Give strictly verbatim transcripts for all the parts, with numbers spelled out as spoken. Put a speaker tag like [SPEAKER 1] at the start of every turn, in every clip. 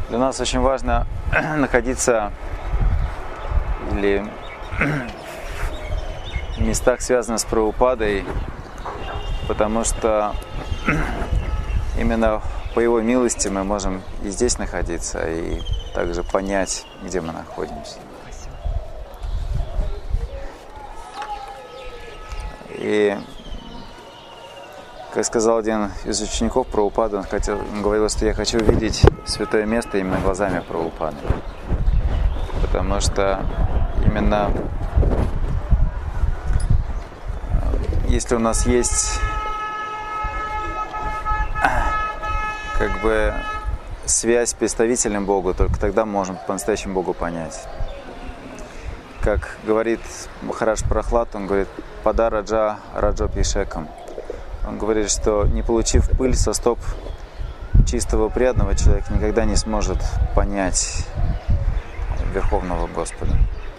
[SPEAKER 1] Для нас очень важно находиться или в местах, связанных с Прабхупадой, потому что именно по его милости мы можем и здесь находиться, и также понять, где мы находимся. И, как сказал один из учеников Прабхупады, он, хотел, он говорил, что я хочу увидеть святое место именно глазами Прабхупады. Потому что именно если у нас есть как бы связь с представителем Бога, только тогда мы можем по-настоящему Богу понять. Как говорит Махарадж Прахлад, он говорит «Пада раджа раджопишекам». Он говорит, что не получив пыль со стоп чистого преданного, человек никогда не сможет понять Верховного Господа.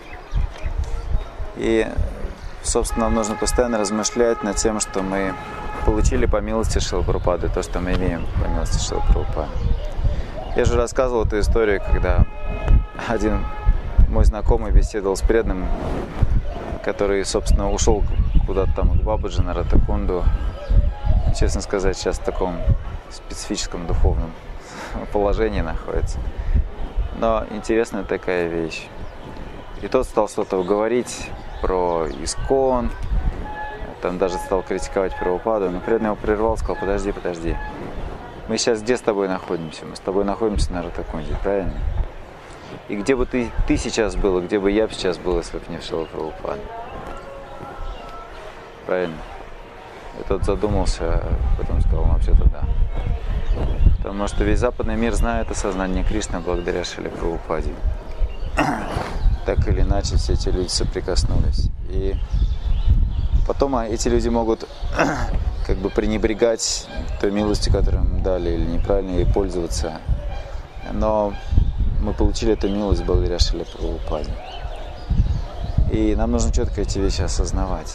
[SPEAKER 1] И, собственно, нам нужно постоянно размышлять над тем, что мы получили по милости Шрилы Прабхупады, то, что мы имеем по милости Шрилы Прабхупады. Я же рассказывал эту историю, когда один мой знакомый беседовал с преданным, который, собственно, ушел куда-то там к Бабаджи на Ратакунду. Честно сказать, сейчас в таком специфическом духовном положении находится. Но интересная такая вещь. И тот стал что-то говорить про Искон, там даже стал критиковать Прабхупаду, но преданный его прервал, сказал: подожди, подожди. Мы сейчас где с тобой находимся? Мы с тобой находимся на Ратакунде, правильно? И где бы ты, ты сейчас был, где бы я сейчас был, если бы не Шрила Прабхупада? Правильно? И тот задумался, потом сказал: ну, вообще-то да. Потому что весь западный мир знает о сознании Кришны благодаря Шриле Прабхупаде. Так или иначе, все эти люди соприкоснулись. И потом эти люди могут как бы пренебрегать той милостью, которую им дали, или неправильно ей пользоваться. Но мы получили эту милость благодаря Шриле Прабхупаде. И нам нужно четко эти вещи осознавать.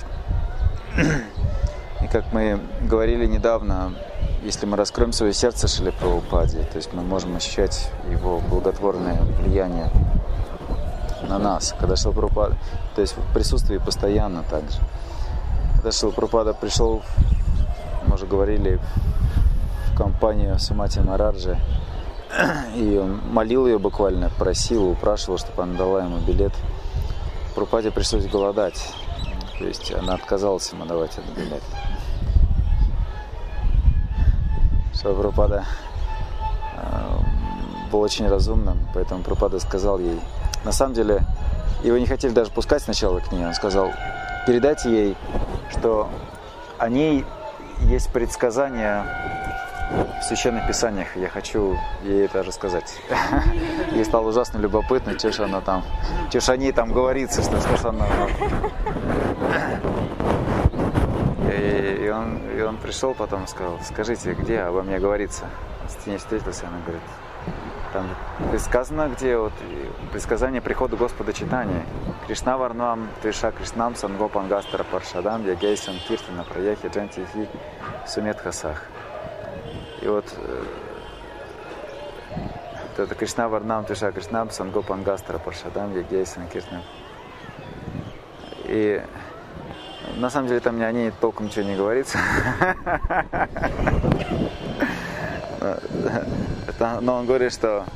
[SPEAKER 1] И как мы говорили недавно, если мы раскроем свое сердце Шриле Прабхупаде, то есть мы можем ощущать его благотворное влияние на нас. Когда Шрила Прабхупада, то есть в присутствии постоянно также. Когда Шрила Прабхупада пришел, мы уже говорили, в компанию Сумати Махараджи, и он молил ее буквально, просил, упрашивал, чтобы она дала ему билет. Прабхупаде пришлось голодать. То есть она отказалась ему давать этот билет. Шрила Прабхупада был очень разумным, поэтому Прабхупада сказал ей, на самом деле, его не хотели даже пускать сначала к ней, он сказал: передайте ей, что о ней есть предсказания в Священных Писаниях, я хочу ей это рассказать. Ей стало ужасно любопытно, что ж она там, что ж о ней там говорится, что, что ж она... И, и, он, и он пришел потом и сказал: скажите, где обо мне говорится? С ней встретился, она говорит: там предсказано, где вот предсказание прихода Господа Чайтаньи. Кришна Варнам Триша Кришнам Сангопангастара Паршадам Ягейсан Киртана Праяхи Джантихи Суметхасах. И вот это Кришна Варнам Триша Кришнам Сангопангастара Паршадам Ягейсан Киртана. И на самом деле там о ней толком ничего не говорится. Это, но он говорит, что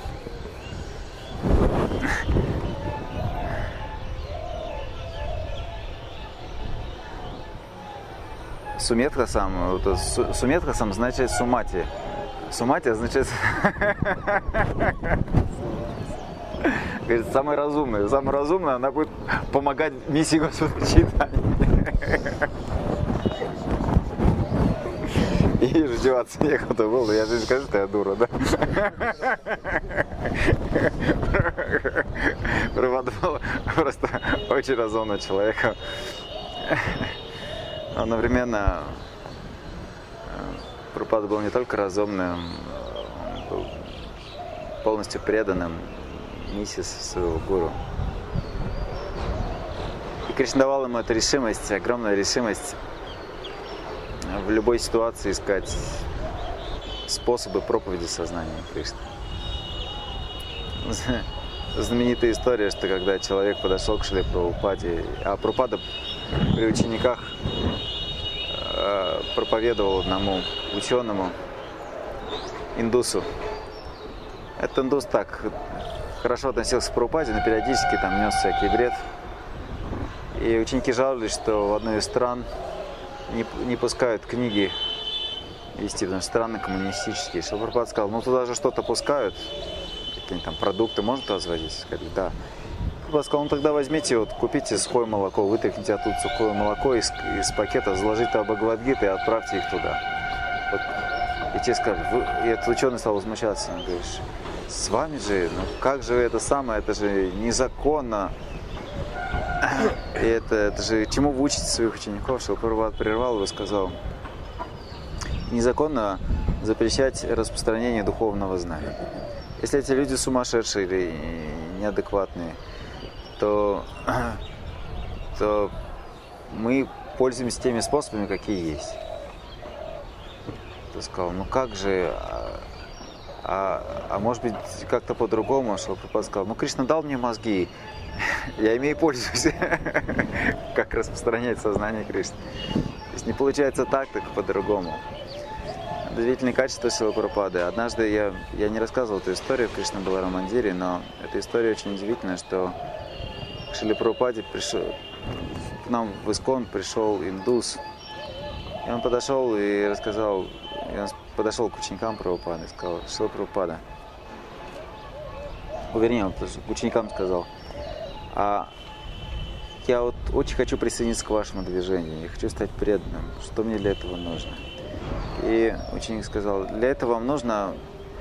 [SPEAKER 1] Суметхасам, Суметхасам значит Сумати. Сумати означает говорит, самый разумный. Самый разумный, она будет помогать миссии Господа Чайтаньи. И ждет от смеха-то был, я же не скажу, что я дура, да? Прабхупада был просто очень разумным человеком. Одновременно Прабхупада был не только разумным, он был полностью преданным миссии своего гуру. И Кришна давал ему эту решимость, огромную решимость в любой ситуации искать способы проповеди сознания Кришны. знаменитая история, что когда человек подошел к Шриле Прабхупаде, а Прабхупада при учениках э, проповедовал одному ученому, индусу. Этот индус так хорошо относился к Прабхупаде, но периодически там нес всякий бред. И ученики жаловались, что в одной из стран не, не пускают книги вести, потому что страны коммунистические. Шрила Прабхупада сказал, ну туда же что-то пускают, какие-нибудь там продукты можно туда завозить? Сказали, да. Прабхупада сказал, ну тогда возьмите, вот купите сухое молоко, вытряхните оттуда сухое молоко из, из пакета, заложите туда Бхагавад-гиту и отправьте их туда. Вот. И те скажут, вы... и этот ученый стал возмущаться, он говорит, с вами же, ну как же это самое, это же незаконно. И это, это же чему вы учите своих учеников? Шрила Прабхупада прервал его и сказал, незаконно запрещать распространение духовного знания. Если эти люди сумасшедшие или неадекватные, то, то мы пользуемся теми способами, какие есть. Ты сказал, ну как же, а, а, а может быть как-то по-другому? Шрила Прабхупада сказал, ну Кришна дал мне мозги, я ими и пользуюсь, как распространять сознание Кришны. То есть не получается так, так по-другому. Удивительные качества Шрилы Прабхупады. Однажды я, я не рассказывал эту историю в Кришна Баларамандире, но эта история очень удивительная, что к Шриле Прабхупаде пришел, к нам в Искон пришел индус, и он подошел и рассказал, и он подошел к ученикам Прабхупады и сказал, Шрила Прабхупада, вернее, он к ученикам сказал, а я вот очень хочу присоединиться к вашему движению, я хочу стать преданным, что мне для этого нужно? И ученик сказал, для этого вам нужно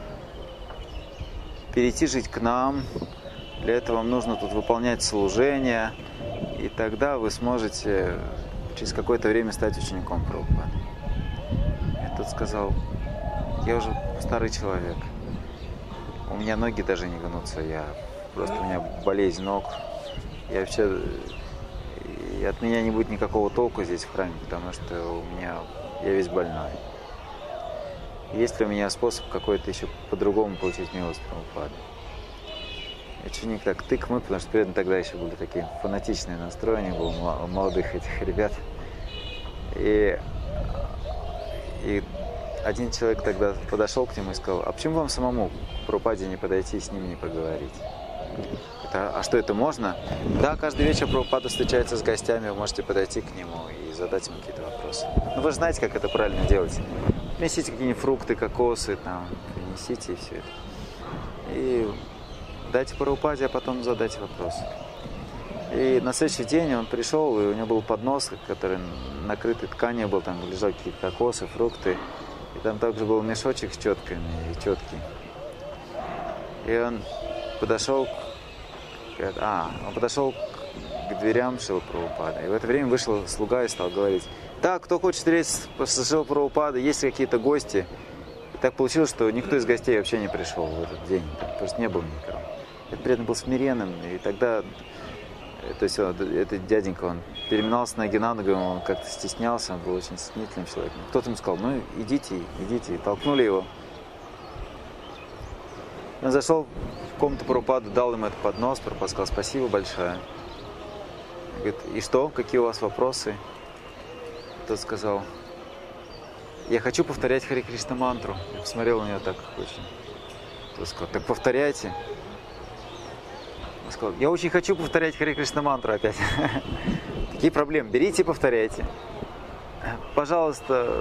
[SPEAKER 1] перейти жить к нам, для этого вам нужно тут выполнять служение, и тогда вы сможете через какое-то время стать учеником Прабхупады. И тот сказал, я уже старый человек, у меня ноги даже не гнутся, я просто у меня болезнь ног, я вообще, и от меня не будет никакого толку здесь в храме, потому что у меня, я весь больной. Есть ли у меня способ какой-то еще по-другому получить милость Прабхупады? Ученик так тык-мык, потому что преданные тогда еще были такие фанатичные настроения, было у молодых этих ребят. И, и один человек тогда подошел к нему и сказал, а почему вам самому к Прабхупаде не подойти и с ним не поговорить? Это, а что, это можно? Да, каждый вечер Прабхупада встречается с гостями, вы можете подойти к нему и задать ему какие-то вопросы. Ну вы же знаете, как это правильно делать. Принесите какие-нибудь фрукты, кокосы, там, принесите и все это. И дайте Прабхупаде, а потом задайте вопросы. И на следующий день он пришел, и у него был поднос, который накрытый тканью был, там лежали какие-то кокосы, фрукты. И там также был мешочек с четками и четки. И он подошел, а, он подошел к дверям Шрилы Прабхупады. И в это время вышел слуга и стал говорить, так, кто хочет встретиться с Шрилой Прабхупадой, есть ли какие-то гости? И так получилось, что никто из гостей вообще не пришел в этот день, просто не было никого. Этот преданный был смиренным, и тогда, то есть он, этот дяденька, он переминался ноги на ногу, он как-то стеснялся, он был очень стеснительным человеком. Кто-то ему сказал, ну идите, идите, и толкнули его. Он зашел в комнату Прабхупады, дал ему этот поднос, Прабхупада сказал, спасибо большое. Он говорит, и что, какие у вас вопросы? Тот сказал, я хочу повторять Харе Кришна мантру. Я посмотрел на него так очень. Тот сказал, так повторяйте. Он сказал, я очень хочу повторять Харе Кришна мантру опять. Какие проблемы? Берите и повторяйте. Пожалуйста,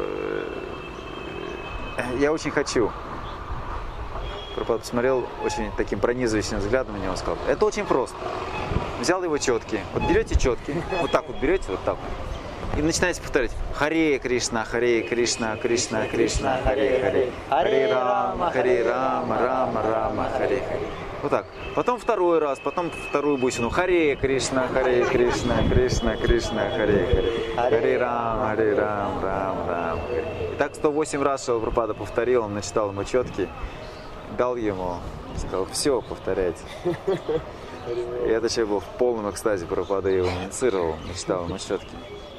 [SPEAKER 1] я очень хочу. Прабхупада посмотрел очень таким пронизывающим взглядом на него и сказал, это очень просто. Взял его четки. Вот берете четки, вот так вот берете, вот так вот. И начинаете повторять Харе Кришна, Харе Кришна, Кришна, Кришна, Харе Харе, Харе Рама, Харе Рама, Рама, Рама, Харе Харе. Вот так. Потом второй раз, потом вторую бусину. Харе Кришна, Харе Кришна, Кришна, Кришна, Харе Харе, Харе Рама, Харе Рам, Рам, Рам. И так сто восемь раз Шрила Прабхупада повторил, он начитал ему четки, дал ему, сказал, все, повторяйте. И этот человек был в полном экстазе, Прабхупада его инициировал, начитал ему четки.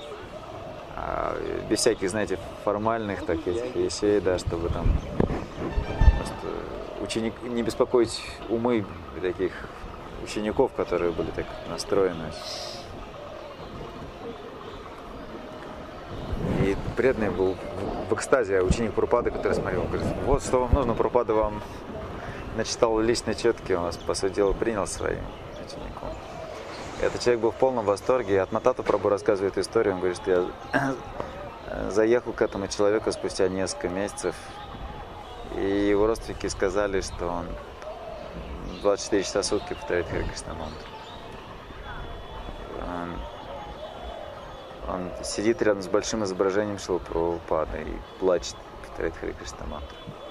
[SPEAKER 1] Без всяких, знаете, формальных таких вещей, да, чтобы там просто ученик, не беспокоить умы таких учеников, которые были так настроены. И преданный был в экстазе, а ученик Прабхупады, который смотрел, он говорит, вот что вам нужно, Прабхупада вам начитал личные четки, он вас, по сути дела, принял своим учеником. Этот человек был в полном восторге, и Атматата Прабху рассказывает эту историю, он говорит, что я заехал к этому человеку спустя несколько месяцев, и его родственники сказали, что он двадцать четыре часа в сутки повторяет Харе Кришна мантру. Он, он сидит рядом с большим изображением Шрилы Прабхупады и плачет, повторяет Харе Кришна мантру.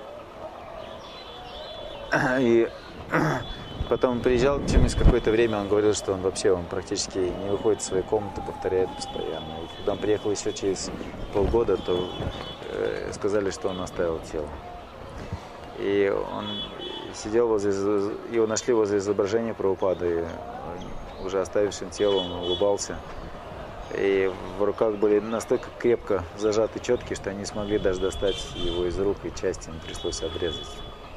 [SPEAKER 1] И потом он приезжал, через какое-то время он говорил, что он вообще он практически не выходит из своей комнаты, повторяет постоянно. И когда он приехал еще через полгода, то э, сказали, что он оставил тело. И он сидел возле, его нашли возле изображения Прабхупады, уже оставившим тело, он улыбался. И в руках были настолько крепко зажаты четки, что они не смогли даже достать его из рук, и части им пришлось обрезать.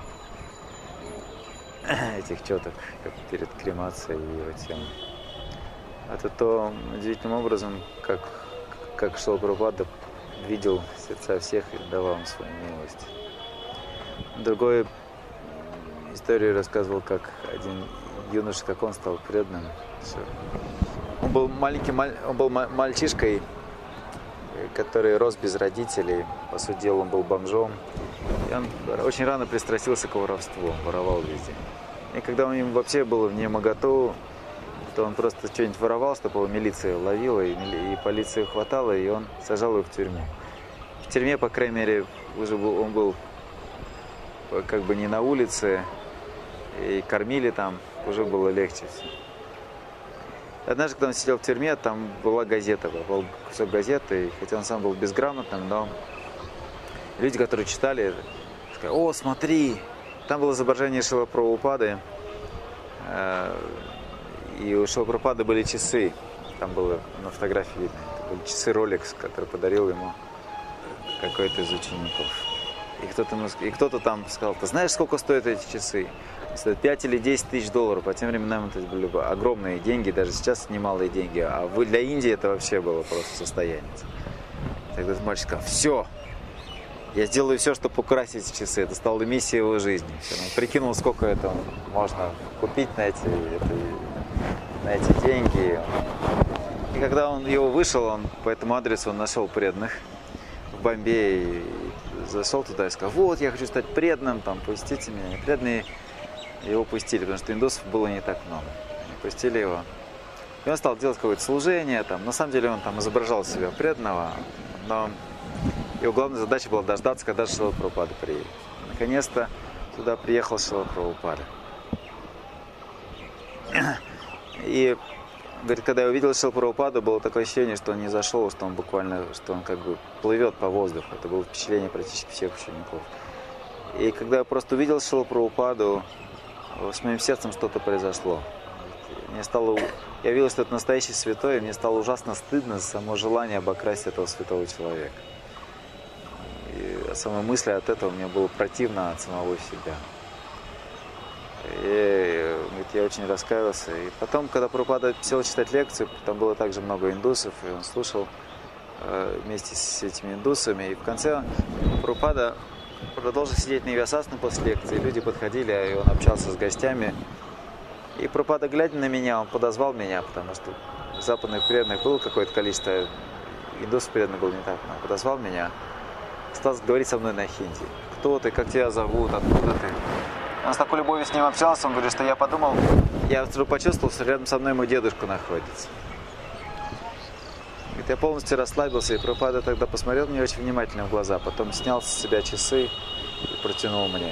[SPEAKER 1] Этих четок, как перед кремацией его тела. Это то удивительным образом, как, как Шрила Прабхупада видел сердца всех и давал им свою милость. Другой историю рассказывал, как один юноша, как он стал преданным. Он был маленький, он был мальчишкой, который рос без родителей. По сути дела, он был бомжом. И он очень рано пристрастился к воровству, воровал везде. И когда у него вообще было в немоготу, то он просто что-нибудь воровал, чтобы его милиция ловила, и, и полиция хватала, и он сажал его в тюрьму. В тюрьме, по крайней мере, уже был, он был как бы не на улице, и кормили там, уже было легче все. Однажды, когда он сидел в тюрьме, там была газета, был кусок газеты, и хотя он сам был безграмотным, но люди, которые читали, сказали, о, смотри, там было изображение Шрилы Прабхупады, и у Шрилы Прабхупады были часы, там было на фотографии видно, это были часы Rolex, который подарил ему какой-то из учеников. И кто-то, и кто-то там сказал, ты знаешь, сколько стоят эти часы? Стоят пять или десять тысяч долларов, по тем временам это были бы огромные деньги, даже сейчас немалые деньги, а для Индии это вообще было просто состояние. Тогда этот мальчик сказал, все, я сделаю все, чтобы украсить часы, это стало миссией его жизни. Он прикинул, сколько это можно купить на эти, это, на эти деньги. И когда он его вышел, он по этому адресу он нашел преданных в Бомбее, зашел туда и сказал, вот, я хочу стать преданным, там, пустите меня. И преданные его пустили, потому что индусов было не так много. Они пустили его. И он стал делать какое-то служение, там, на самом деле он там изображал себя преданного, но его главная задача была дождаться, когда Шрила Прабхупада приедет. Наконец-то туда приехал Шрила Прабхупада. И говорит, когда я увидел Шрилу Прабхупаду, было такое ощущение, что он не зашел, что он буквально, что он как бы плывет по воздуху. Это было впечатление практически всех учеников. И когда я просто увидел Шрилу Прабхупаду, с моим сердцем что-то произошло. Мне стало, я видел, что это настоящий святой, и мне стало ужасно стыдно за само желание обокрасть этого святого человека. И сама мысль от этого мне было противно от самого себя. И я очень раскаялся. И потом, когда Прабхупада сел читать лекцию, там было также много индусов, и он слушал э, вместе с этими индусами. И в конце Прабхупада продолжил сидеть на Вьясасане после лекции. Люди подходили, и он общался с гостями. И Прабхупада, глядя на меня, он подозвал меня, потому что западных преданных было какое-то количество, индусов преданных было не так много. Подозвал меня, стал говорить со мной на хинди. Кто ты, как тебя зовут, откуда ты? Он с такой любовью с ним общался, он говорит, что я подумал, я вдруг почувствовал, что рядом со мной мой дедушка находится. Говорит, я полностью расслабился, и Прабхупада тогда посмотрел мне очень внимательно в глаза, потом снял с себя часы и протянул мне.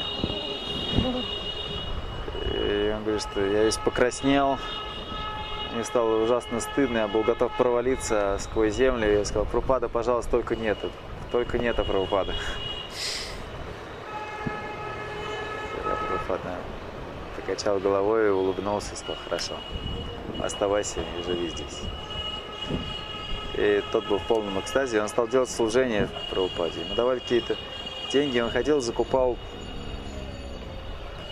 [SPEAKER 1] И он говорит, что я весь покраснел, мне стало ужасно стыдно, я был готов провалиться сквозь землю, и я сказал, Прабхупада, пожалуйста, только нет, только нет, Прабхупада. Прабхупада покачал головой, улыбнулся и сказал, хорошо, оставайся и живи здесь. И тот был в полном экстазе, он стал делать служение в Прабхупаде. Ему давали какие-то деньги, он ходил, закупал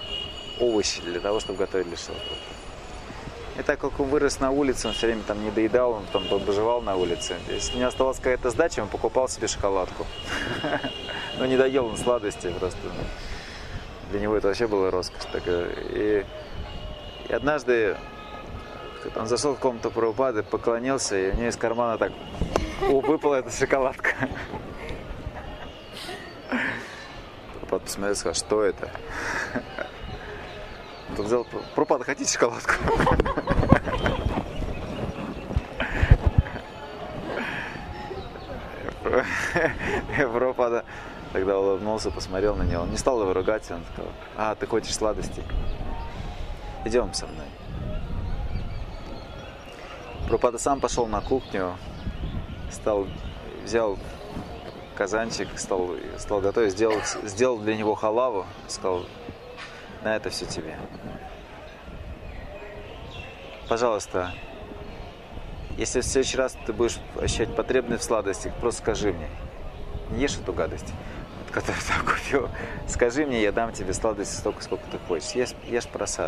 [SPEAKER 1] овощи для того, чтобы готовить для Шрила Прабхупады. И так как он вырос на улице, он все время там не доедал, он там побожевал на улице. Если у него оставалась какая-то сдача, он покупал себе шоколадку. Но не доел он сладости просто. Для него это вообще была роскошь. И, и однажды он зашел в комнату Прабхупады, поклонился, и у него из кармана так о, выпала эта шоколадка. Прабхупада посмотрел и сказал, что это? Он взял, Прабхупада, хотите шоколадку? Прабхупада тогда улыбнулся, посмотрел на него. Он не стал его ругать, он сказал, а, ты хочешь сладостей? Идем со мной. Прабхупада сам пошел на кухню, стал, взял казанчик, стал, стал готовить, сделал, сделал для него халаву, сказал, на это все тебе. Пожалуйста, если в следующий раз ты будешь ощущать потребность в сладостях, просто скажи мне. Не ешь эту гадость, которую ты купил. Скажи мне, я дам тебе сладости столько, сколько ты хочешь. Ешь, ешь просад.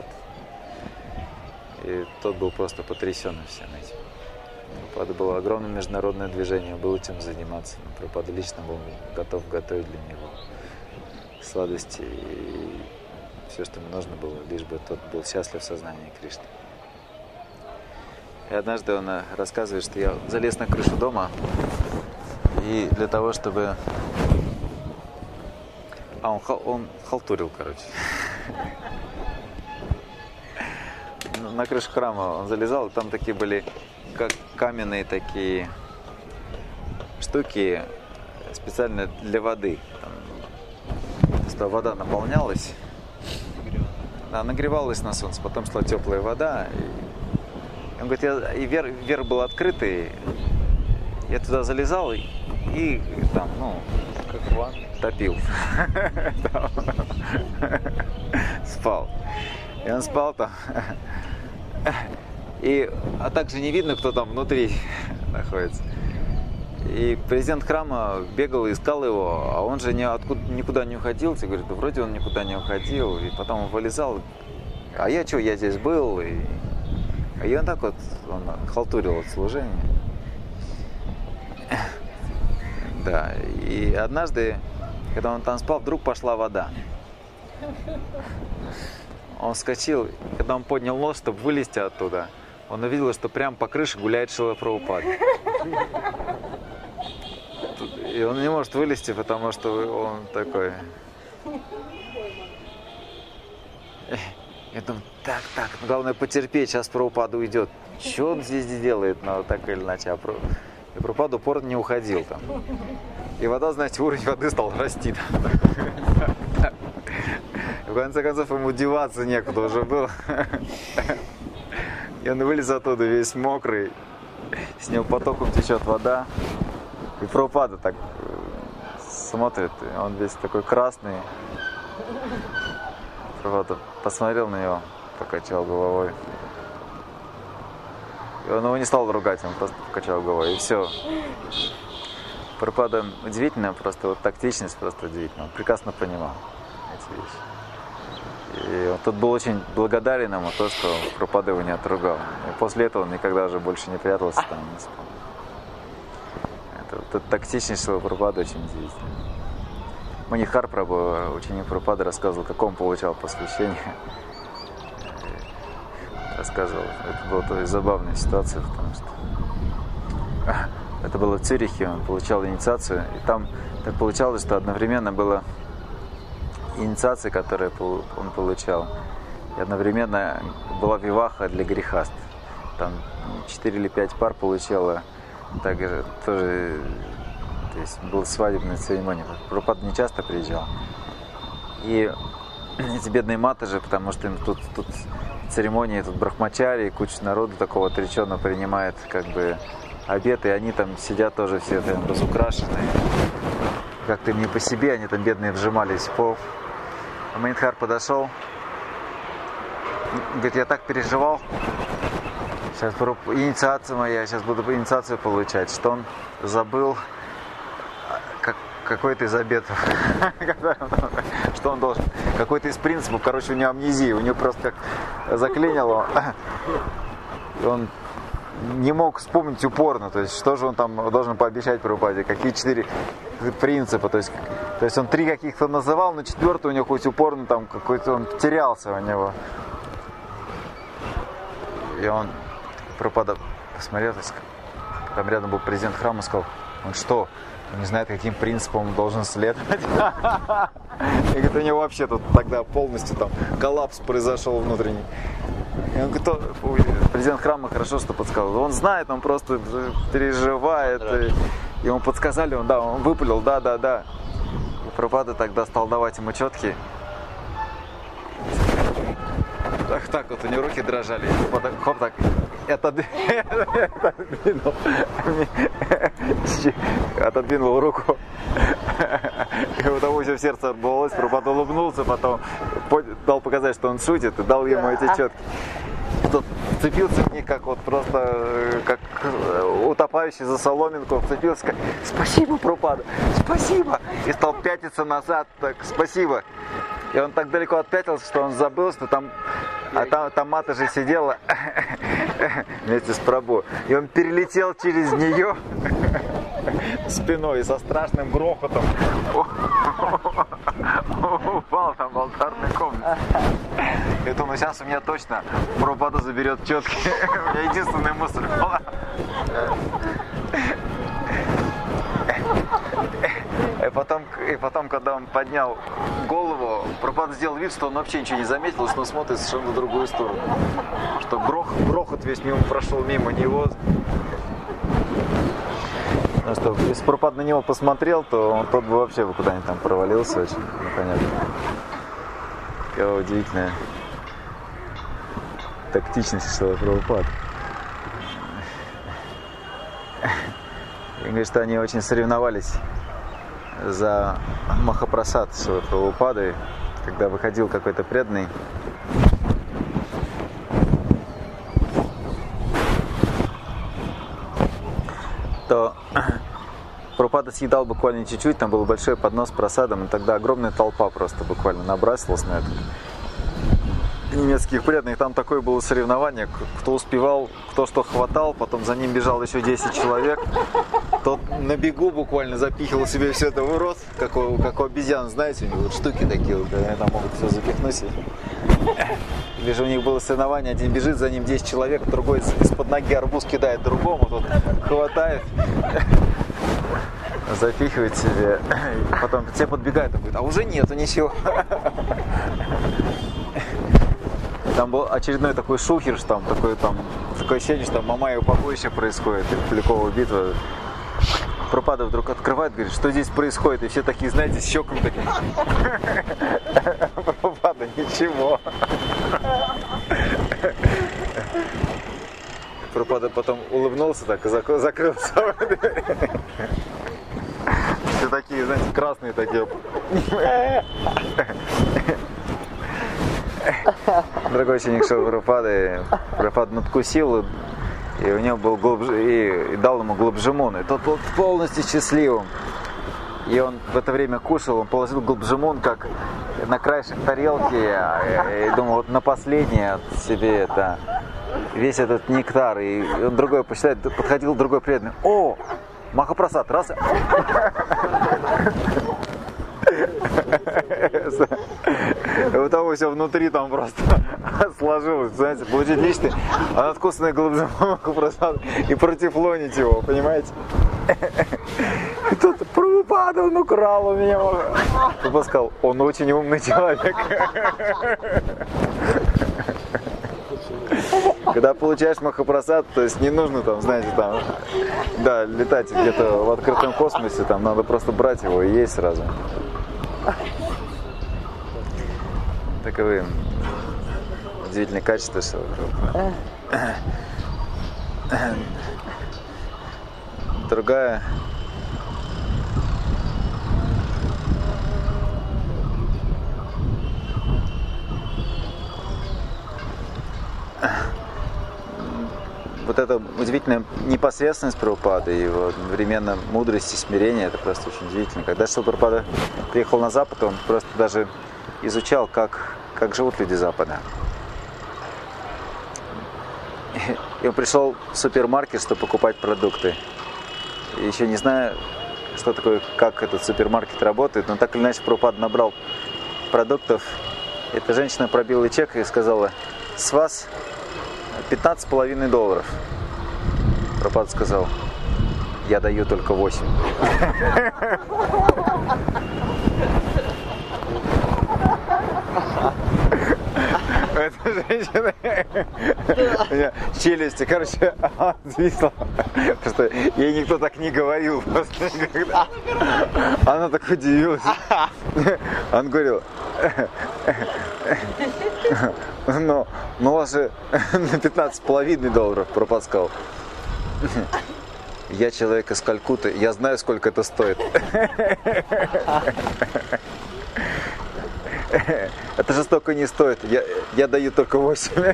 [SPEAKER 1] И тот был просто потрясен всем этим. Прабхупада было огромное международное движение, было чем заниматься. Но Прабхупада лично был готов готовить для него сладости и все, что ему нужно было, лишь бы тот был счастлив в сознании Кришны. И однажды он рассказывает, что я залез на крышу дома, и для того, чтобы... А, он, он халтурил, короче. На крышу храма он залезал, и там такие были, как каменные такие штуки, специально для воды. Там, что вода наполнялась, да, нагревалась на солнце, потом шла теплая вода. И он говорит, я, и верх, верх был открытый, я туда залезал и, и там, ну, как ван, топил. Спал. И он спал там. И, а также не видно, кто там внутри находится. И президент храма бегал и искал его, а он же ни, откуда, никуда не уходил. Я говорю, да вроде он никуда не уходил. И потом он вылезал. А я что, я здесь был. И, и он так вот, он халтурил от служения. Да, и однажды, когда он там спал, вдруг пошла вода. Он вскочил, когда он поднял нос, чтобы вылезти оттуда, он увидел, что прямо по крыше гуляет Шрила Прабхупада. И он не может вылезти, потому что он такой... Я думаю, так, так, главное потерпеть, сейчас Прабхупада уйдет. Что он здесь делает, ну, так или иначе. А и Прабхупада упорно не уходил там. И вода, знаете, уровень воды стал расти. В конце концов, ему деваться некуда уже было. И он вылез оттуда весь мокрый. С него потоком течет вода. И Прабхупада так смотрит. Он весь такой красный. Прабхупада посмотрел на него, покачал головой. И он его не стал ругать, он просто покачал головой. И все. Прабхупада удивительно, просто вот тактичность просто удивительно. Он прекрасно понимал эти вещи. И он тут был очень благодарен ему то, что Прабхупада его не отругал. И после этого он никогда уже больше не прятался там, не спал. Это, вот тактичность Шрилы Прабхупады очень удивительно. Манихар Прабху, ученик Прабхупады, рассказывал, как он получал посвящение. Рассказывал. Это была тоже забавная ситуация, потому что это было в Цюрихе, он получал инициацию, и там так получалось, что одновременно была инициация, которую он получал, и одновременно была виваха для грехаст. Там четыре или пять пар получало, также тоже, то есть была свадебная церемония. Прабхупада не часто приезжал. И эти бедные матажи, потому что им тут, тут церемонии, тут брахмачари, куча народу такого отреченно принимает как бы обед, и они там сидят тоже все там разукрашенные. Как-то не по себе, они там бедные вжимались в пол. А Манихар подошел, говорит, я так переживал, сейчас инициация моя, сейчас буду инициацию получать, что он забыл как, какой-то из обетов, что он должен какой-то из принципов, короче, у него амнезия, у него просто как заклинило. Он не мог вспомнить упорно, то есть что же он там должен пообещать Прабхупаде, какие четыре принципа, то есть, то есть он три каких-то называл, но четвертый у него хоть упорно там какой-то он терялся у него. И он, Прабхупада посмотрел, там рядом был президент храма, сказал, он что, он не знает, каким принципам он должен следовать. И говорит, у него вообще тут тогда полностью там коллапс произошел внутренний. И он говорит, президент храма хорошо что подсказал. Он знает, он просто переживает. И ему подсказали, он, да, он выпалил, да, да, да. И Прабхупада тогда стал давать ему четки. Так, так вот, у него руки дрожали. Вот так, хоп, так. Отодвинул. Отодвинул руку. И у того все в сердце отбылось. Прабхупада улыбнулся, потом дал показать, что он шутит, и дал ему эти четки. Тот вцепился в них, как вот просто, как утопающий за соломинку, вцепился, как, спасибо, Прабхупада, спасибо. И стал пятиться назад, так, спасибо. И он так далеко отпятился, что он забыл, что там, а там, там мата же сидела вместе с Прабху. И он перелетел через нее спиной и со страшным грохотом упал там в алтарной комнате. Я думаю, сейчас у меня точно Прабхупада заберет четки. У меня единственная мысль была. И потом, и потом, когда он поднял голову, Прабхупада сделал вид, что он вообще ничего не заметил, но смотрит совершенно в другую сторону. Что грох, грохот весь мимо прошел мимо него. Потому что если Прабхупада на него посмотрел, то он тот бы вообще бы куда-нибудь там провалился, очень непонятно. Какая удивительная тактичность Шрилы Прабхупады. И говорит, что они очень соревновались за Махапрасад Шрилы Прабхупады, когда выходил какой-то преданный. То Прабхупада съедал буквально чуть-чуть, там был большой поднос с просадом, и тогда огромная толпа просто буквально набрасывалась на это. Немецких преданных, там такое было соревнование, кто успевал, кто что хватал, потом за ним бежал еще десять человек, тот на бегу буквально запихивал себе все это в рот, как у, как у обезьян, знаете, у них вот штуки такие, вот, они там могут все запихнуть. Или же у них было соревнование, один бежит, за ним десять человек, другой из-под ноги арбуз кидает другому, тот хватает, запихивает себе, потом все подбегают и говорят, а уже нету ничего. Там был очередной такой шухер, что там такой, там, такое ощущение, что там Мамаева побоище происходит, Куликовая битва. Прабхупада вдруг открывает, говорит, что здесь происходит, и все такие, знаете, с щеками такие. Прабхупада, ничего. Прабхупада потом улыбнулся так и закрыл свою дверь. Все такие, знаете, красные такие. Другой ученик Шрилы Прабхупады, Прабхупада надкусил, и у него был глубж... и, и дал ему глубжимун, и тот был полностью счастливым. И он в это время кушал, он положил глубжимун как на краешек тарелки, и думал, вот на последнее себе это, весь этот нектар. И он другой посчитает, подходил другой преданный, о, Махапрасад, раз. У того все внутри там просто сложилось, знаете, получить личный, а надкусанный глубжимун Махапрасад и противлонить его, понимаете? И тут Прабхупада, он украл у меня. Прабхупада сказал, он очень умный человек. Когда получаешь Махапрасад, то есть не нужно там, знаете, там, да, летать где-то в открытом космосе, там надо просто брать его и есть сразу. Таковы удивительные качества Шрилы Прабхупады. Другая вот эта удивительная непосредственность Прабхупады и его одновременно мудрость и смирение, это просто очень удивительно. Когда Шрила Прабхупада приехал на Запад, он просто даже изучал, как, как живут люди Запада. И он пришел в супермаркет, чтобы покупать продукты. И еще не знаю, что такое, как этот супермаркет работает, но так или иначе Прабхупада набрал продуктов. Эта женщина пробила чек и сказала: с вас пятнадцать с половиной долларов. Прабхупада сказал: я даю только восемь. Эта женщина, у меня челюсти, короче, отвисла, потому что ей никто так не говорил просто никогда. Она так удивилась. Он говорил: ну, ну у вас же на пятнадцать с половиной долларов. Прабхупада сказал: я человек из Калькутты, я знаю, сколько это стоит. Это же столько не стоит. Я, я даю только восемь.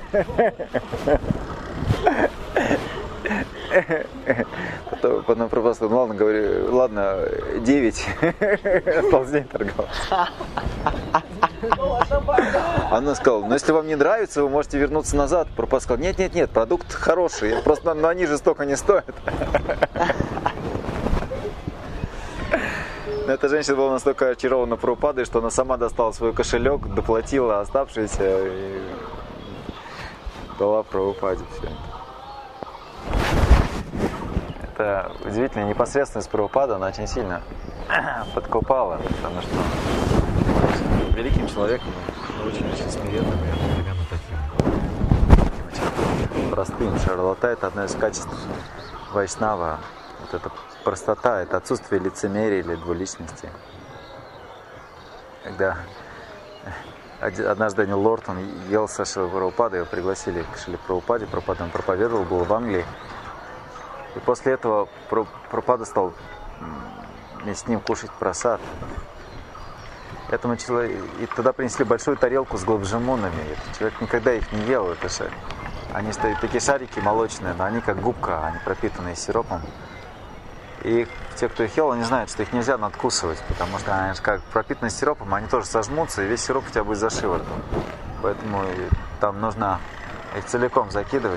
[SPEAKER 1] Потом, потом просто, ну ладно, говорю, ладно, девять. Осталось день торговаться. Она сказала: ну если вам не нравится, вы можете вернуться назад. Прабхупада сказал: нет, нет, нет, продукт хороший, просто но они же столько не стоят. Но эта женщина была настолько очарована Прабхупадой, что она сама достала свой кошелек, доплатила оставшиеся и дала Прабхупаде все это. Это удивительная непосредственность Прабхупады, она очень сильно подкупала, потому что великим человеком, очень-очень смиренным и одновременно таким простым. Шарлата — это одно из качеств вайшнава. Вот это простота, это отсутствие лицемерия или двуличности. Когда однажды лорд, он ел со Шрилой Прабхупадой, его пригласили к Шриле Прабхупаде, Прабхупада он проповедовал, был в Англии. И после этого Прабхупада стал вместе с ним кушать прасад. Этому человеку, и тогда принесли большую тарелку с гулаб-джамунами. Этот человек никогда их не ел. Это же, они стоят такие шарики молочные, но они как губка, они пропитанные сиропом. И те, кто их ел, они знают, что их нельзя надкусывать, потому что они как пропитаны сиропом, они тоже сожмутся, и весь сироп у тебя будет за шиворот. Поэтому там нужно их целиком закидывать.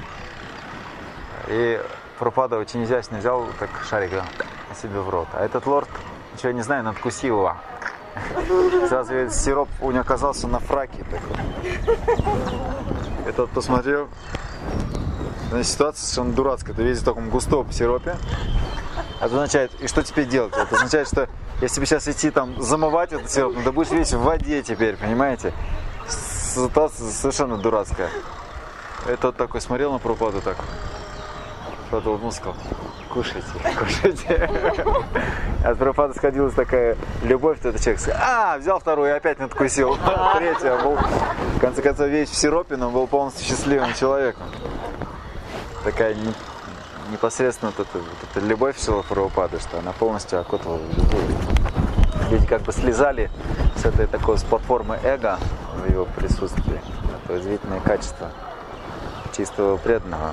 [SPEAKER 1] И Прабхупада очень изящно взял, как шарик, себе в рот. А этот лорд, ничего не знаю, надкусил его. Сразу весь сироп у него оказался на фраке такой. И тот посмотрел. Ситуация совершенно дурацкая. Ты весь в таком густом сиропе. Это означает, и что теперь делать? Это означает, что если тебе сейчас идти там замывать этот сироп, ну ты будешь весь в воде теперь, понимаете? Ситуация совершенно дурацкая. И тот такой смотрел на Прабхупаду так. Прабхупада улыбнулся, сказал: кушайте, кушайте. От Прабхупады сходилась такая любовь, то этот человек сказал: а, взял вторую и опять надкусил. Третья. Был, в конце концов, весь в сиропе, но был полностью счастливым человеком. Такая не, непосредственно вот эта, вот эта любовь Шрилы Прабхупады, что она полностью окутывала любовь. Люди как бы слезали с этой такой, с платформы эго в его присутствии. Это удивительное качество чистого преданного.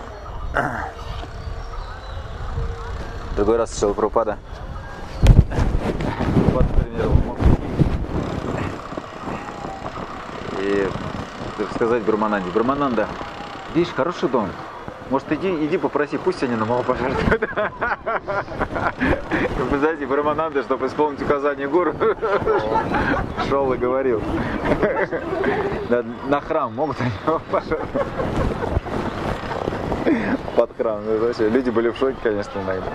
[SPEAKER 1] В другой раз Шрила Прабхупада, например, мог и сказать Брахмананде: Брахмананда, видишь, хороший дом. Может, иди, иди попроси, пусть они нам его пожертвуют. Вы знаете, Брахмананда, чтобы исполнить указание гуру, шел и говорил. На храм могут они его пожертвовать. Под храм. Люди были в шоке, конечно, иногда.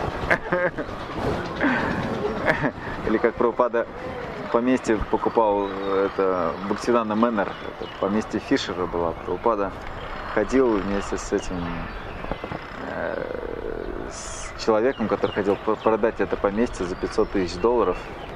[SPEAKER 1] Или как Прабхупада поместье покупал, это Бхактивинода Мэннер, это поместье Фишера была. Прабхупада ходил вместе с этим э, с человеком, который хотел продать это поместье за пятьсот тысяч долларов.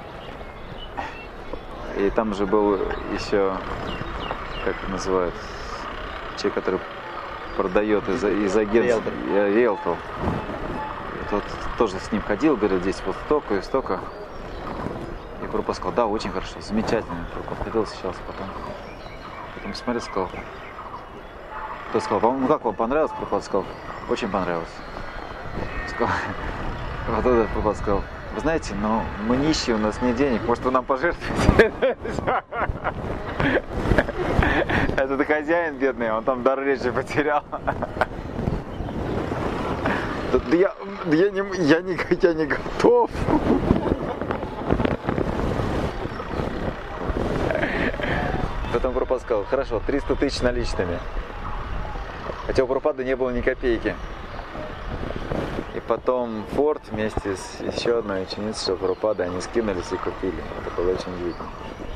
[SPEAKER 1] И там же был еще, как это называют, человек, который продает из, из агентства, риэлтор. Тот тоже с ним ходил, говорил, здесь вот столько и столько. И Прабхупада сказал: да, очень хорошо, замечательно. Прабхупада ходил сейчас, потом, потом посмотрел, сказал. Тот сказал: вам, ну как вам понравилось? Прабхупада сказал: очень понравилось. Сказал, вот этот Прабхупада сказал: вы знаете, ну, мы нищие, у нас нет денег, может, вы нам пожертвуете? Этот хозяин бедный, он там дар речи потерял. Да я, да я, не, я, не, я не готов. Потом Прабхупада сказал, хорошо, триста тысяч наличными. Хотя у Прабхупады не было ни копейки. И потом Форд вместе с еще одной ученицей Прабхупады, они скинулись и купили. Это было очень удивительно.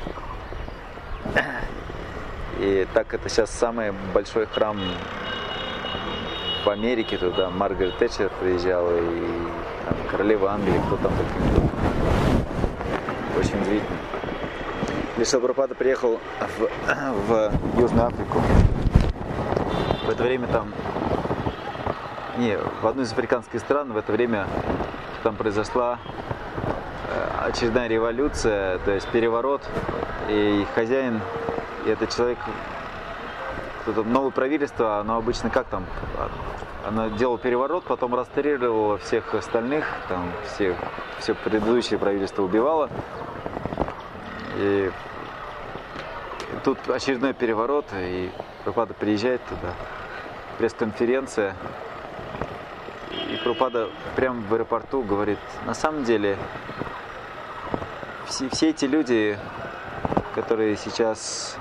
[SPEAKER 1] И так это сейчас самый большой храм в Америке. Туда Маргарет Тэтчер приезжала, и там, королева Англии, кто там только не был. Очень удивительно. Шрила Прабхупада приехал в, в Южную Африку. В это время там, не, в одну из африканских стран, в это время там произошла очередная революция, то есть переворот, и хозяин, и этот человек, кто-то, новое правительство, оно обычно как там, оно делало переворот, потом расстреляло всех остальных, там все, все предыдущее правительство убивало. И тут очередной переворот, и Прабхупада приезжает туда, пресс-конференция, и Прабхупада прямо в аэропорту говорит, на самом деле, все, все эти люди, которые сейчас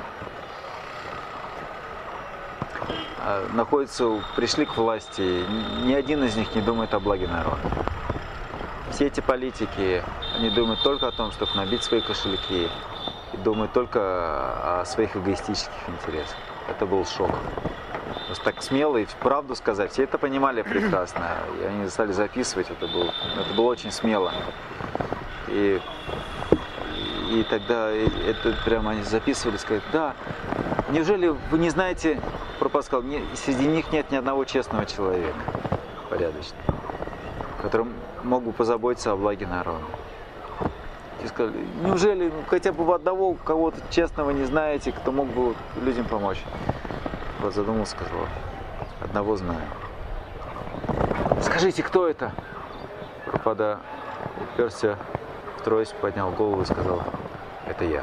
[SPEAKER 1] находятся, пришли к власти, ни один из них не думает о благе народа. Все эти политики, они думают только о том, чтобы набить свои кошельки, и думают только о своих эгоистических интересах. Это был шок. Просто так смело и правду сказать. Все это понимали прекрасно. И они стали записывать. Это было, это было очень смело. И, и тогда это прямо они записывали, сказали, да, неужели вы не знаете, Прабхупада сказал, среди них нет ни одного честного человека, порядочного, который мог бы позаботиться о благе народа. И сказали, неужели хотя бы одного кого-то честного не знаете, кто мог бы людям помочь? Вот задумался, сказал, одного знаю. Скажите, кто это? Прабхупада уперся в трость, поднял голову и сказал, это я.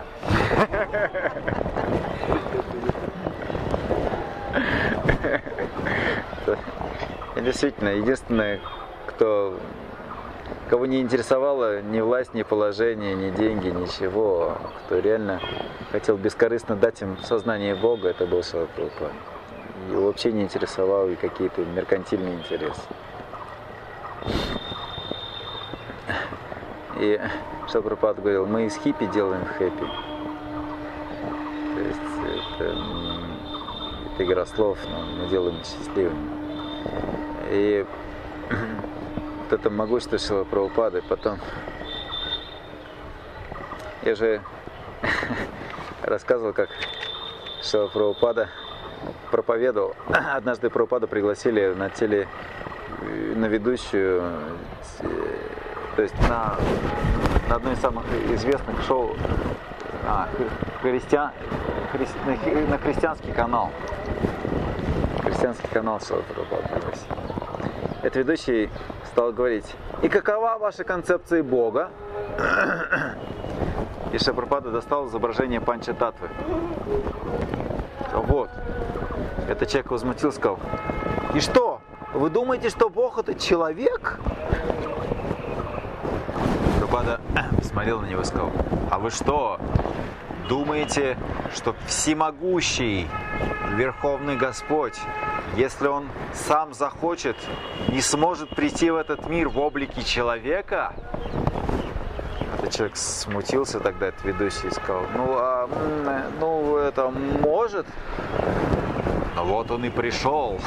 [SPEAKER 1] Действительно, единственное, кто... Кого не интересовало ни власть, ни положение, ни деньги, ничего, кто реально хотел бескорыстно дать им сознание Бога, это был Шрила Прабхупада. Его вообще не интересовал и какие-то меркантильные интересы. И Шрила Прабхупада говорил, мы из хиппи делаем хэппи. То есть это, это игра слов, но мы делаем счастливыми. И вот это могущество Шрилы Прабхупады. Потом я же рассказывал, как Шрила Прабхупада проповедовал. Однажды Прабхупаду пригласили на теле, на ведущую, то есть на, на одно из самых известных шоу, а, христиан, хри, на, на христианский канал. Христианский канал Шрила Прабхупада пригласил. Этот ведущий стал говорить, и какова ваша концепция Бога? И Шрила Прабхупада достал изображение Панча-татвы. Вот. Этот человек возмутился, сказал, и что? Вы думаете, что Бог это человек? Прабхупада посмотрел на него и сказал, а вы что? Думаете, что всемогущий Верховный Господь, если Он сам захочет, не сможет прийти в этот мир в облике человека? Этот человек смутился тогда, этот ведущий, и сказал, ну, а, ну это может. Ну вот он и пришел.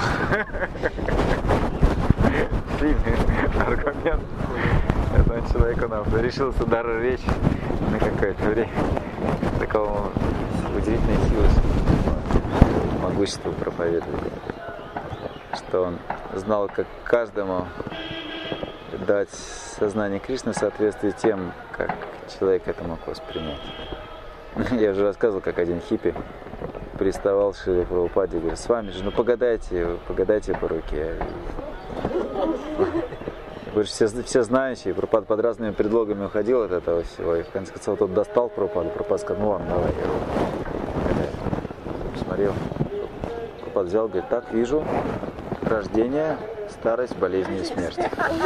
[SPEAKER 1] Сильный аргумент. Этот человек, он решился дар речи на какое-то время. Такого удивительной силы могущества проповедовать. Что он знал, как каждому дать сознание Кришны в соответствии с тем, как человек это мог воспринять. Я уже рассказывал, как один хиппи приставал к Шриле Прабхупаде и говорит, с вами же, ну погадайте, погадайте по руке. Вы же все, все знающие, Прабхупада под разными предлогами уходил от этого всего. И в конце концов тот достал Прабхупаду. Прабхупада сказал, ну ладно, давай. Я посмотрел. Прабхупада взял, говорит, так, вижу рождение, старость, болезни и смерть.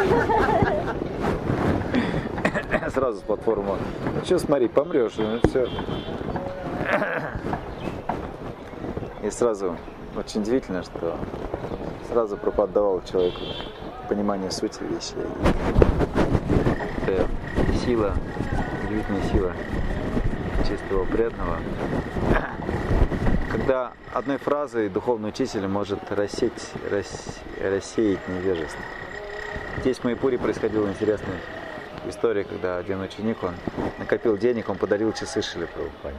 [SPEAKER 1] Сразу с платформы. Ну что, смотри, помрешь, ну все. И сразу, очень удивительно, что сразу Прабхупада давал человеку понимание сути вещей. Это сила, удивительная сила чистого преданного. Когда одной фразой духовный учитель может рассеять, рассеять невежество. Здесь в Майяпуре происходила интересная история, когда один ученик, он накопил денег, он подарил часы Шриле Прабхупаде.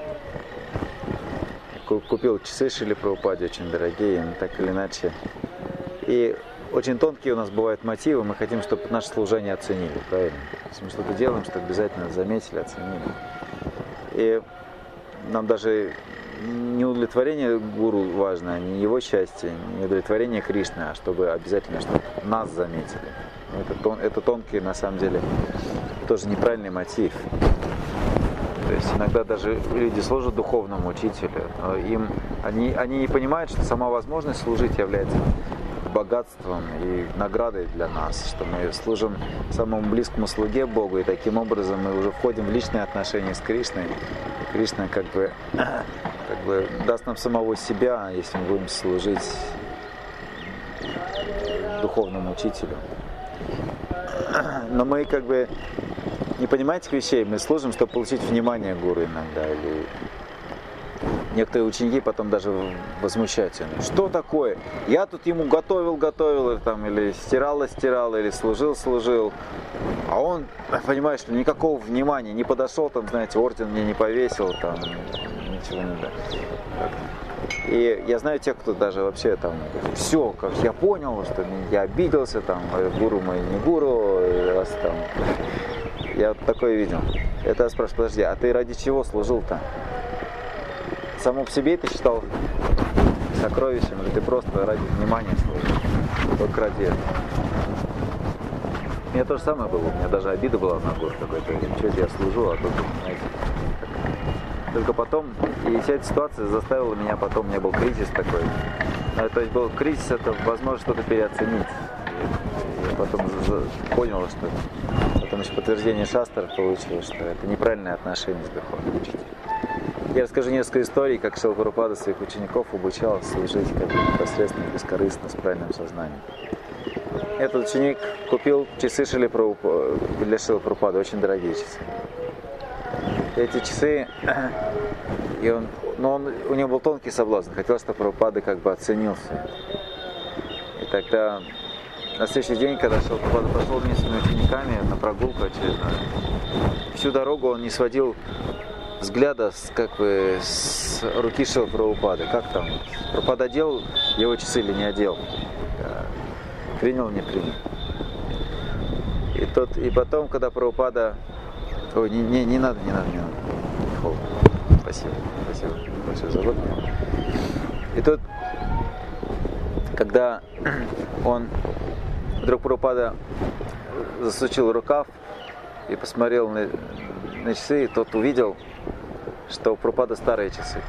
[SPEAKER 1] Купил часы Шриле Прабхупаде, очень дорогие, но так или иначе. И очень тонкие у нас бывают мотивы, мы хотим, чтобы наше служение оценили, правильно? Если мы что-то делаем, чтобы обязательно заметили, оценили. И нам даже не удовлетворение гуру важно, не его счастье, не удовлетворение Кришны, а чтобы обязательно, чтобы нас заметили. Это, тон, это тонкий, на самом деле, тоже неправильный мотив. То есть иногда даже люди служат духовному учителю, но им, они, они не понимают, что сама возможность служить является богатством и наградой для нас, что мы служим самому близкому слуге Богу, и таким образом мы уже входим в личные отношения с Кришной. И Кришна как бы, как бы даст нам самого себя, если мы будем служить духовному учителю. Но мы как бы не понимаем этих вещей, мы служим, чтобы получить внимание гуру иногда. Или некоторые ученики потом даже возмущаются. Что такое? Я тут ему готовил, готовил, там, или стирал, стирал, или служил, служил. А он, понимаешь, что никакого внимания, не подошел, там, знаете, орден мне не повесил, там, ничего не да. И я знаю тех, кто даже вообще там, все, как я понял, что я обиделся, там, гуру мой не гуру, раз там. Я вот такое видел. Это я спрашиваю, подожди, а ты ради чего служил-то? Само по себе ты считал сокровищем, или ты просто ради внимания служил? Только ради этого. У меня то же самое было, у меня даже обида была на год какой-то. Что-то я служу, а тут, знаете, только потом, и вся эта ситуация заставила меня потом, у меня был кризис такой. То есть был кризис, это возможность что-то переоценить. И я потом понял, что потом еще подтверждение шастр получилось, что это неправильное отношение с духовным учителем. Я расскажу несколько историй, как Шрила Прабхупада своих учеников обучал служить как бы непосредственно, бескорыстно, с правильным сознанием. Этот ученик купил часы Шрилы Прабхупады, для Шрилы Прабхупады, очень дорогие часы. Эти часы, и он, но он, у него был тонкий соблазн, хотел, чтобы Прабхупада как бы оценил все это. И тогда на следующий день, когда Шрила Прабхупада пошел вместе с своими учениками на прогулку очередную, всю дорогу он не сводил взгляда с, как бы, с руки Шрилы Прабхупады. Как там? Прабхупада одел его часы или не одел? Принял, не принял. И, тот, и потом, когда Прабхупада... Ой, не, не, не надо, не надо, не надо. Холодно. Спасибо, спасибо. Большое за год. И тут, когда он, вдруг Прабхупада засучил рукав и посмотрел на, на часы, и тот увидел, что у Прабхупады старые часы.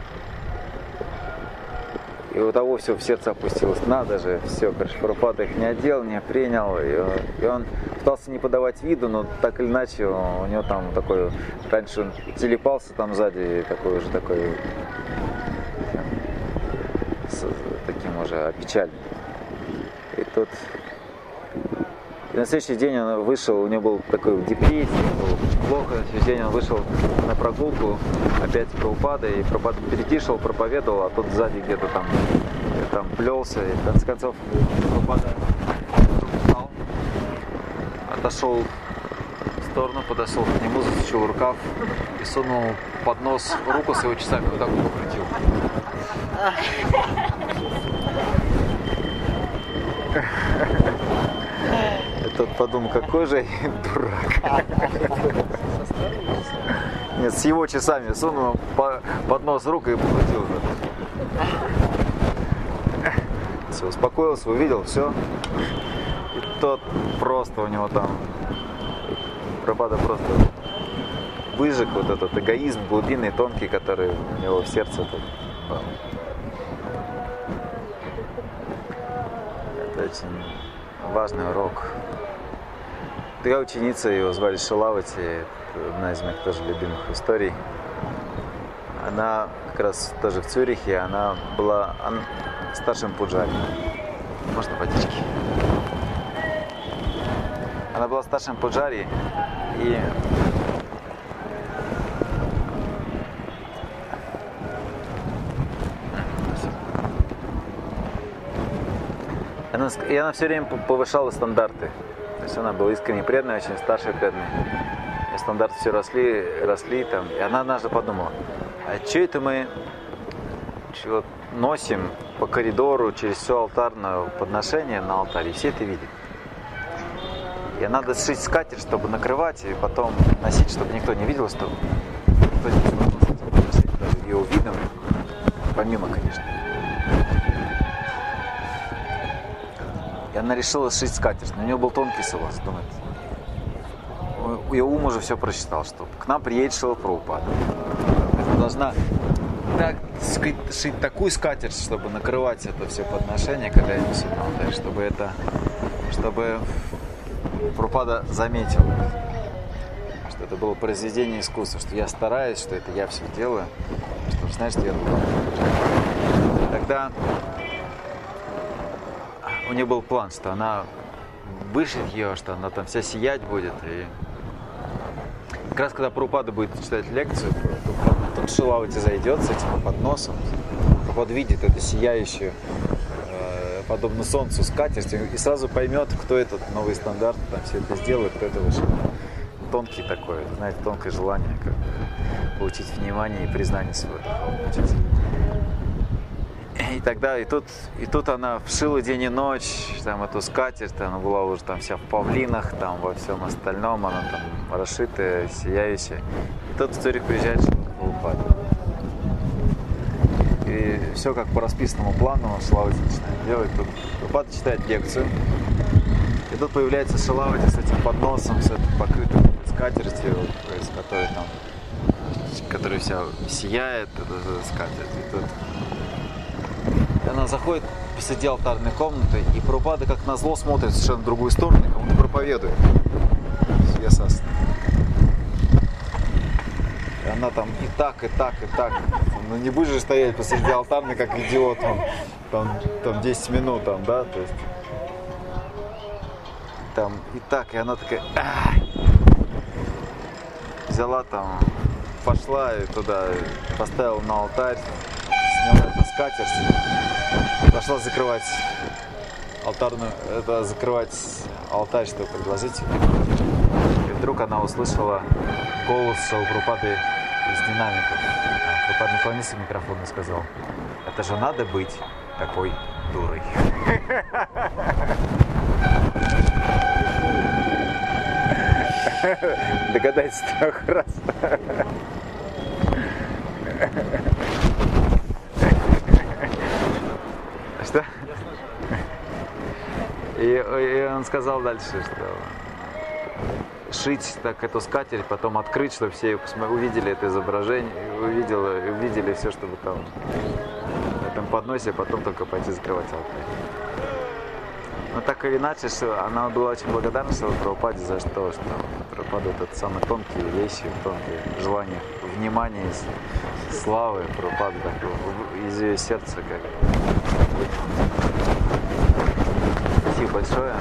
[SPEAKER 1] И у того все в сердце опустилось. Надо же, все, короче, Прабхупада их не одел, не принял. И, и он пытался не подавать виду, но так или иначе у него там такой... Раньше он телепался там сзади, такой уже такой... С таким уже опечальным. И тут... И на следующий день он вышел, у него был такой депрессия, было очень плохо. На следующий день он вышел на прогулку, опять Прабхупада, и Прабхупада впереди шел, проповедовал, а тот сзади где-то там, там плелся. И в конце концов Прабхупада встал, отошел в сторону, подошел к нему, засучил рукав и сунул под нос руку с его часами, вот так вот покрутил. Тот подумал, какой же я дурак. Нет, с его часами сунул под нос руку и покрутил. Все, успокоился, увидел, все. тот просто у него там, Прабхупада просто выжег вот этот эгоизм глубинный, тонкий, который у него в сердце тут. Это очень важный урок. Такая ученица, его звали Шилавати, одна из моих тоже любимых историй. Она как раз тоже в Цюрихе, она была она, старшим пуджари. Можно водички? Она была старшим пуджари, и она, и она все время повышала стандарты. То есть она была искренне преданной, очень старшей преданной. И стандарты все росли, росли там. И она однажды подумала, а что это мы что носим по коридору через все алтарное подношение на алтаре, и все это видят. И надо сшить скатерть, чтобы накрывать, и потом носить, чтобы никто не видел, чтобы никто не видел ее видом, помимо, конечно. И она решила сшить скатерть, но у нее был тонкий соглас, думает. Ее ум уже все прочитал, что к нам приедет Шрила Прабхупада. Она должна так, шить такую скатерть, чтобы накрывать это все подношение, когда я несу на алтарь, чтобы это, чтобы Прабхупада заметил, что это было произведение искусства, что я стараюсь, что это я все делаю, что, знаешь, что я думаю. Тогда у нее был план, что она вышит ее, что она там вся сиять будет. И как раз когда Прабхупада будет читать лекцию, тут Шилавати зайдет с этим подносом, Прабхупада видит эту сияющую, подобно солнцу, скатерть, и сразу поймет, кто этот новый стандарт там все это сделает, кто это вышел. Тонкий такой, знаете, тонкое желание как бы получить внимание и признание своего учителя. И тогда, и тут, и тут она вшила день и ночь, там эту скатерть, она была уже там вся в павлинах, там во всем остальном, она там расшитая, сияющая. И тут в Цюрих приезжает Шрила Прабхупада. И все как по расписанному плану Шилавати начинает делать. Тут Прабхупада читает лекцию. И тут появляется Шилавати с этим подносом, с этой покрытой скатертью, с которой там, которая вся сияет, эта скатерть. И тут и она заходит посреди алтарной комнаты, и Прабхупада как назло смотрит в совершенно другую сторону, и кому-то проповедует. И она там и так, и так, и так. Ну не будешь же стоять посреди алтарной, как идиот, там, там, там десять минут, там, да, то есть. Там и так, и она такая, ах! Взяла там, пошла и туда, поставила на алтарь, сняла эту скатерть, пошла закрывать алтарную, это закрывать алтарь, чтобы предложить. И вдруг она услышала голос Шрилы Прабхупады из динамиков. Прабхупада наклонился к микрофону и сказал: это же надо быть такой дурой. Догадайтесь трех раз. Что? И, и он сказал дальше, что шить так эту скатерть, потом открыть, чтобы все увидели это изображение, увидели, увидели все, чтобы там на этом подносе, а потом только пойти закрывать алтарь. Но так или иначе, что она была очень благодарна Шриле Прабхупаде за что, что Прабхупада этот самый тонкие вещи, тонкие желания, внимания, славы Прабхупады из ее сердца как. Спасибо большое.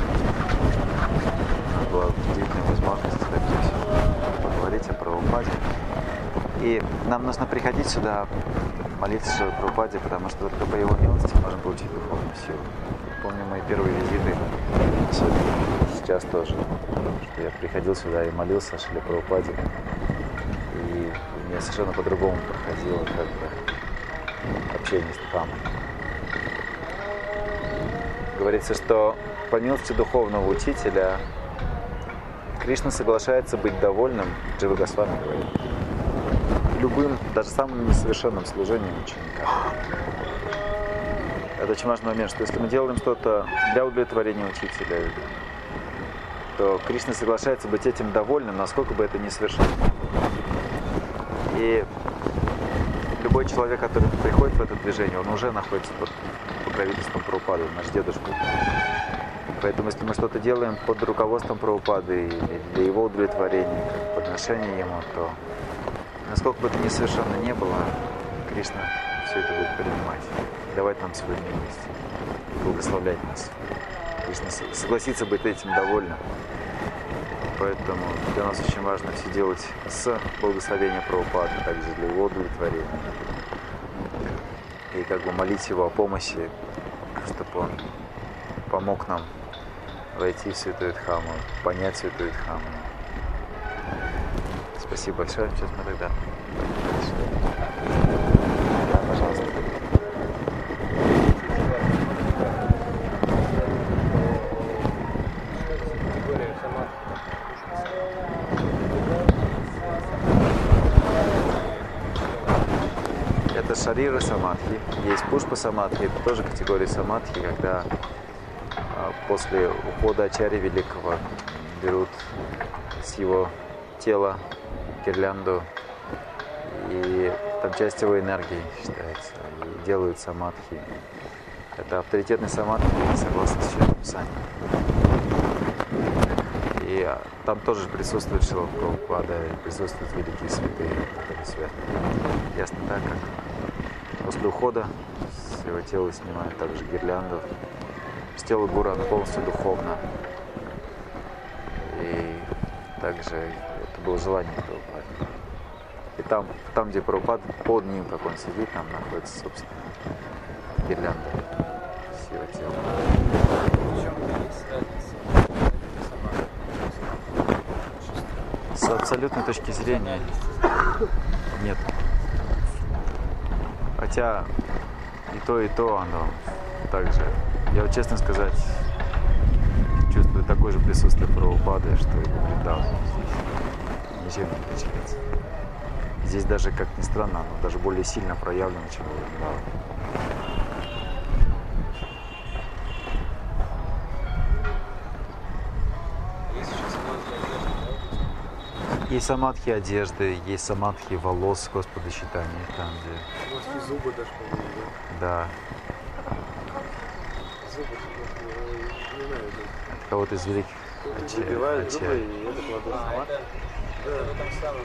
[SPEAKER 1] У нас была удивительная возможность поговорить о Прабхупаде. И нам нужно приходить сюда, молиться Шриле Прабхупаде, потому что только по его милости можем получить духовную силу. Помню мои первые визиты, особенно сейчас тоже, что я приходил сюда и молился о Шриле Прабхупаде, и у меня совершенно по-другому проходило как бы общение с Дхаммой. Говорится, что по милости духовного учителя Кришна соглашается быть довольным, Джива Госвами говорит, любым, даже самым несовершенным служением ученика. Это очень важный момент, что если мы делаем что-то для удовлетворения учителя, то Кришна соглашается быть этим довольным, насколько бы это ни совершенно. И любой человек, который приходит в это движение, он уже находится под покровительством Прабхупады, наш дедушка. Поэтому, если мы что-то делаем под руководством Прабхупады или для его удовлетворения, как подношение ему, то насколько бы это ни совершенно не было, Кришна все это будет принимать, давать нам свою милость, благословлять нас. Кришна согласится быть этим довольным. Поэтому для нас очень важно все делать с благословения Прабхупады, также для его удовлетворения. И как бы молить его о помощи, чтобы он помог нам войти в Святую Дхаму, понять Святую Дхаму. Спасибо большое. Сейчас мы тогда... Да, пожалуйста. Это шарира самадхи. Есть пушпа самадхи, это тоже категория самадхи, когда после ухода Ачарьи Великого берут с его тела гирлянду, и там часть его энергии считается, и делают самадхи. Это авторитетный самадхи, согласно Священному Писанию. И там тоже присутствует Шрила Прабхупада, присутствуют великие святые, которые святы. Ясно так, как после ухода с его тела снимают также гирлянду. С тела гуру оно полностью духовно. И также это было желание Прабхупады. И там, там, где Прабхупада, под ним, как он сидит, там находится, собственно, гирлянда с его тела. С абсолютной точки зрения нет. Хотя и то, и то оно также. Я вот, честно сказать, чувствую такое же присутствие Прабхупады, что и Вриндаван. Ничем не отличается. Здесь даже, как ни странно, оно даже более сильно проявлено, чем у Вриндавана. Есть самадхи одежды, есть самадхи волос, Господа считания, там где...
[SPEAKER 2] Может, и зубы даже, по-моему, да?
[SPEAKER 1] Да.
[SPEAKER 2] Зубы, не знаю, это...
[SPEAKER 1] Кого-то из великих Ачарьи.
[SPEAKER 2] Выбивают зубы, и это кладут самадхи.
[SPEAKER 3] Да, в этом самом...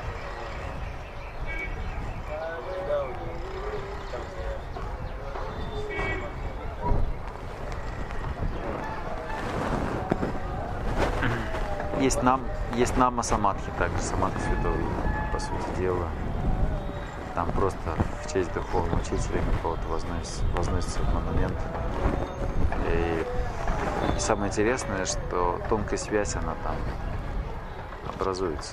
[SPEAKER 1] Есть нам, есть нама самадхи, также самадхи святого имени, по сути дела. Там просто в честь духовного учителя какого-то возносится, возносится монумент. И, и самое интересное, что тонкая связь, она там образуется.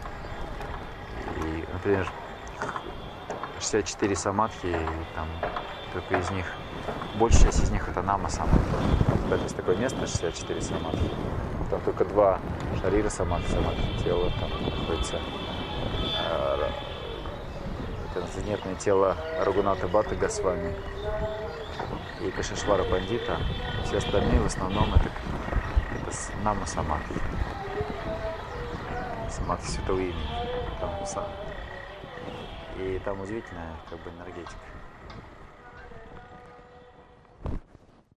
[SPEAKER 1] И, например, шестьдесят четыре самадхи, и там только из них, большая часть из них это нама самадхи. Кстати, есть такое место, шестьдесят четыре самадхи. Там только два шарира самадхи, самадхи тела, там находится э, трансцендентное тело Рагуната Бхатта Госвами и Кашишвара Пандита. Все остальные в основном это, это нама самадхи. Самадхи святого имени. Там, и там удивительная как бы энергетика.